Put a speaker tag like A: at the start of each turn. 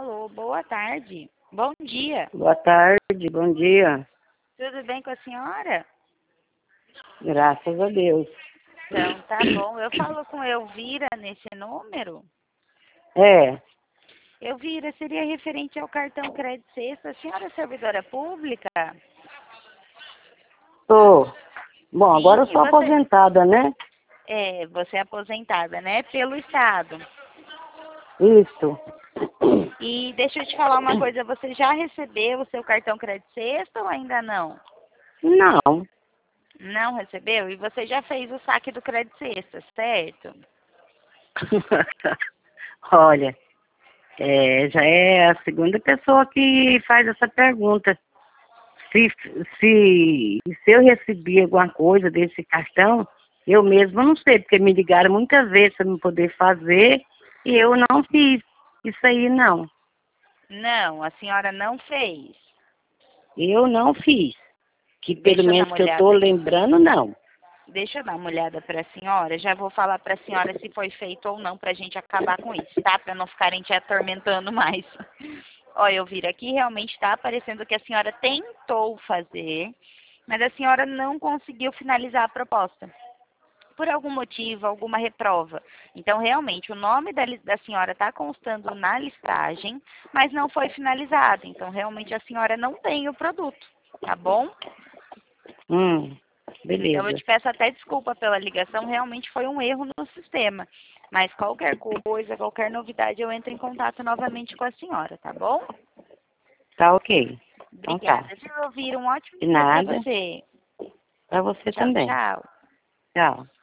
A: Alô, boa tarde. Bom dia.
B: Boa tarde, bom dia.
A: Tudo bem com a senhora?
B: Graças a Deus.
A: Então, tá bom. Eu falo com Elvira nesse número?
B: É,
A: Elvira, seria referente ao cartão Crédito Sexta. A senhora é servidora pública?
B: tô. Bom,
A: Sim,
B: agora eu
A: e
B: sou aposentada, né?
A: você é aposentada, né? Pelo Estado.
B: Isso.
A: E deixa eu te falar uma coisa, você já recebeu o seu cartão Crédito Sexta ou ainda não?
B: Não.
A: Não recebeu? E você já fez o saque do Crédito Sexta, certo?
B: Olha, já é a segunda pessoa que faz essa pergunta. Se, se eu recebi alguma coisa desse cartão, eu mesma não sei, porque me ligaram muitas vezes para me poder fazer e eu não fiz isso aí, não.
A: Não, a senhora não fez.
B: Eu não fiz. Que pelo
A: Deixa eu dar
B: menos
A: uma
B: que eu tô
A: olhada aqui.
B: lembrando, não.
A: Deixa eu dar uma olhada para a senhora. Já vou falar para a senhora se foi feito ou não para a gente acabar com isso, tá? Para não ficarem te atormentando mais. Olha, eu vi aqui, realmente está aparecendo que a senhora tentou fazer, mas a senhora não conseguiu finalizar a proposta. Por algum motivo, alguma reprova. Então, realmente, o nome da senhora está constando na listagem, mas não foi finalizado. Então, realmente, a senhora não tem o produto, tá bom? Então, eu
B: Beleza.
A: te peço até desculpa pela ligação, realmente foi um erro no sistema. Mas qualquer coisa, qualquer novidade, eu entro em contato novamente com a senhora, tá bom?
B: Tá ok. Então tá.
A: Obrigada. Se ouvir, um ótimo
B: De
A: dia para
B: nada.
A: você.
B: Pra você
A: Tchau,
B: também.
A: tchau.
B: Tchau.